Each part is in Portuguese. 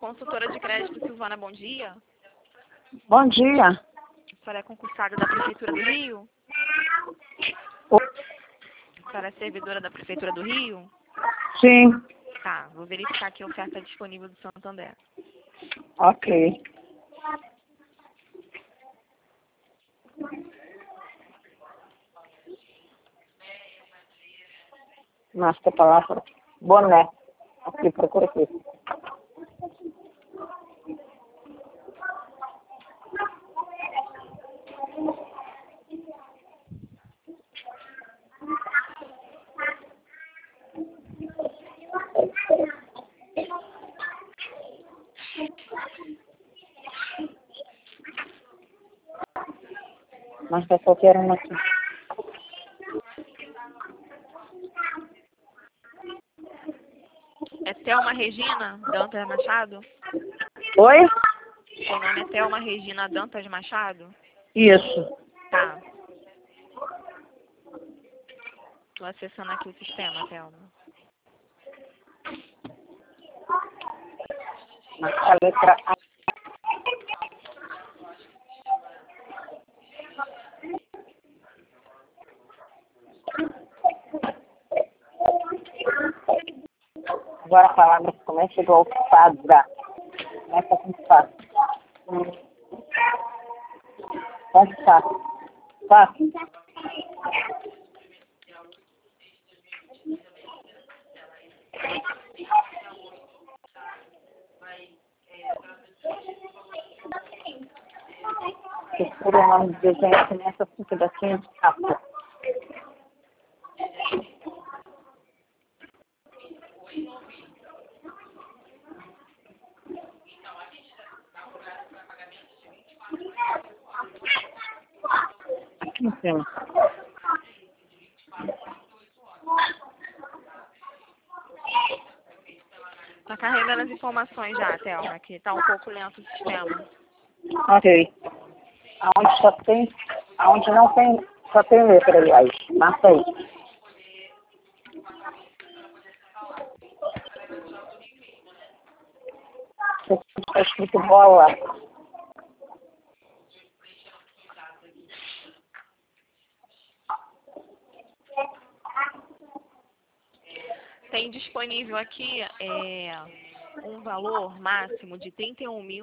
Consultora de crédito Silvana, bom dia. Bom dia. A senhora é concursada da Prefeitura do Rio? A senhora é servidora da Prefeitura do Rio? Sim. Tá, vou verificar aqui a oferta disponível do Santander. Ok. Nossa, que palavra. Boné. Aqui, procura aqui. Mas tá solteira aqui. É Thelma Regina Dantas Machado? Oi? Seu nome é Thelma Regina Dantas Machado? Isso. Tá. Tô acessando aqui o sistema, Thelma. A letra A. Agora a palavra começa igual fada. Começa com fada. Pode fada. Fada. Procura o nome do desenho que começa com um pedacinho de capa. Aqui em cima. Tá carregando as informações já, Thelma, que tá um pouco lento o sistema. Ok. Aonde não tem, só tem letra, aliás. Marca aí. Está escrito bola. Tem disponível aqui um valor máximo de R$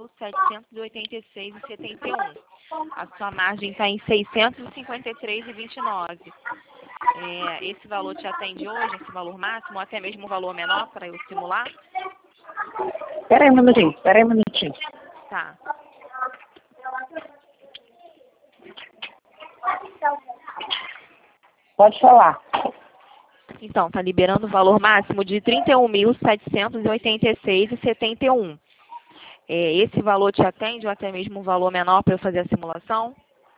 31.786,71. A sua margem está em R$ 653,29. Esse valor te atende hoje, esse valor máximo, ou até mesmo um valor menor para eu simular? Espera aí um minutinho. Tá. Pode falar. Então, está liberando o valor máximo de R$ 31.786,71. Esse valor te atende ou até mesmo um valor menor para eu fazer a simulação?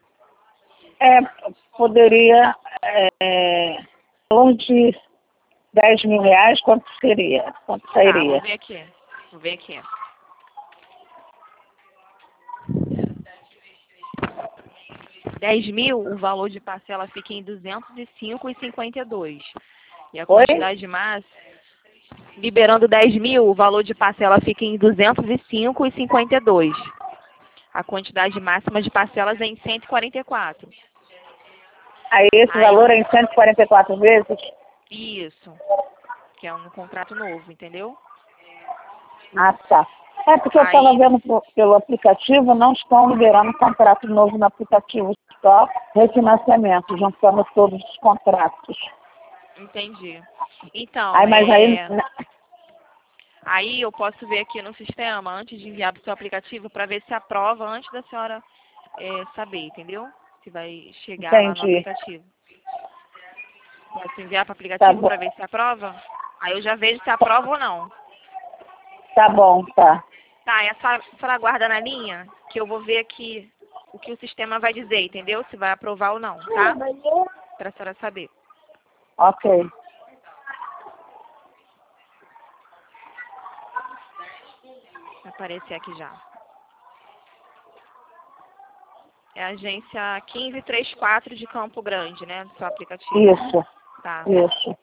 Poderia, valor de R$ 10.000, quanto seria? Quanto Tá, sairia? vou ver aqui. R$ 10.000, o valor de parcela fica em R$ 205,52. E a Oi? quantidade máxima, liberando R$ 10.000, o valor de parcela fica em R$ 205,52. A quantidade máxima de parcelas é em 144. Aí esse valor é em 144 vezes? Isso, que é um contrato novo, entendeu? Ah, tá. Porque eu estava vendo pelo aplicativo, não estão liberando contrato novo no aplicativo, só refinanciamento, juntando todos os contratos. Entendi. Então, aí eu posso ver aqui no sistema, antes de enviar para o seu aplicativo, para ver se aprova antes da senhora saber, entendeu? Se vai chegar lá no aplicativo. Posso enviar para o aplicativo para ver se aprova? Aí eu já vejo se aprova ou não. Tá bom, tá. Tá, e a senhora aguarda na linha, que eu vou ver aqui o que o sistema vai dizer, entendeu? Se vai aprovar ou não, tá? Para a senhora saber. Ok. Vai aparecer aqui já. É a agência 1534 de Campo Grande, né? Do seu aplicativo. Isso. Tá. Isso.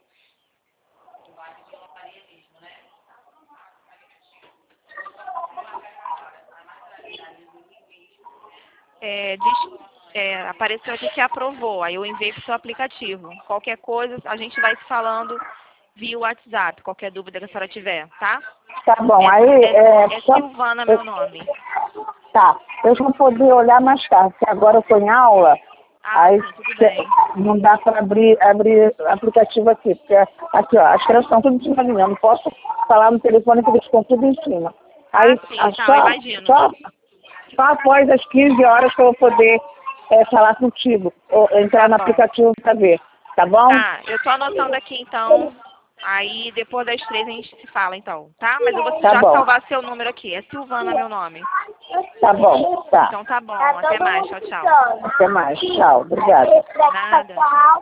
apareceu aqui que aprovou, aí eu enviei pro seu aplicativo. Qualquer coisa, a gente vai se falando via WhatsApp, qualquer dúvida que a senhora tiver, tá? Tá bom, Silvana meu nome. Tá, eu vou poder olhar mais tarde, porque agora eu tô em aula, aí sim, tudo bem. não dá para abrir aplicativo aqui, porque aqui, ó, as crianças estão tudo em cima de mim, eu não posso falar no telefone porque eles estão tudo em cima. Aí, sim, eu imagino. Só após as 15 horas que eu vou poder falar contigo, ou entrar no aplicativo para ver, tá bom? Tá, eu tô anotando aqui então. Aí depois das 3 a gente se fala então, tá? Mas eu vou já salvar seu número aqui. É Silvana meu nome. Tá bom, tá. Então tá bom. Até mais. Tchau, tchau. Até mais. Tchau. Obrigada. Nada.